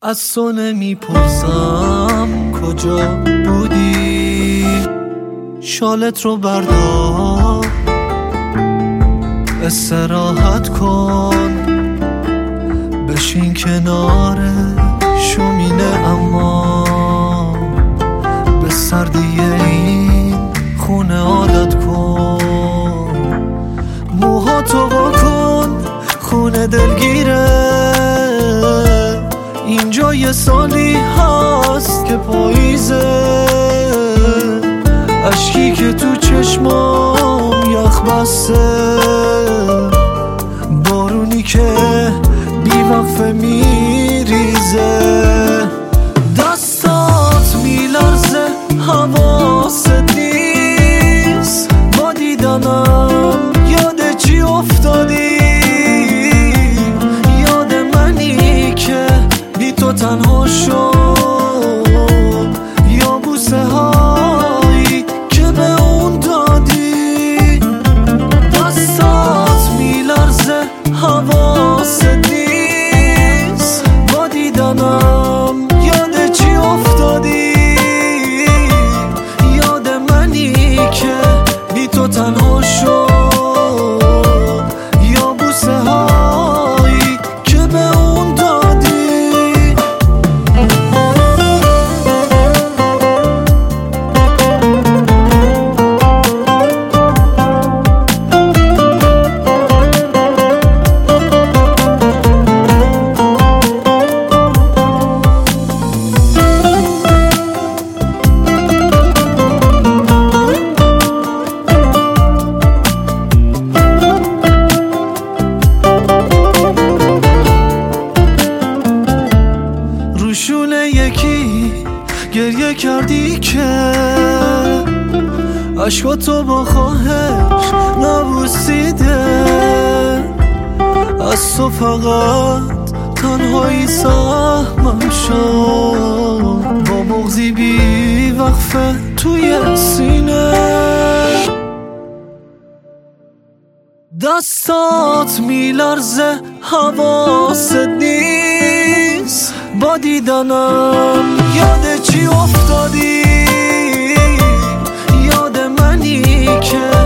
از تو نمیپرسم کجا بودی، شالت رو بردار استراحت کن، بشین کنار شومینه اما به سردی این خونه عادت کن، موهاتو واکن خونه دلگیره، اینجا یه سالی هست که پاییزه، اشکی که تو چشمام یخ بسته، بارونی که بیوقفه میریزه، دستات میلرزه حواست نیست، با دیدنم یاد چی افتادی، یاد منی که بی تو تنها شد، یا بوسه هایی که به اون دادی، دستات میلرزه حواست نیست، با دیدنم یاد چی افتادی، یاد منی که بی تو تنها شد، یا بوسه هایی که به اون دادی. روشونه یکی گریه کردی که عشقاتو با خواهش نبوسیده، از تو فقط تنهایی سهمم شد، با بغضی بی وقفه توی سینه، دستات میلرزه حواست نیست، با دیدنم یاد چی افتادی، یاد منی که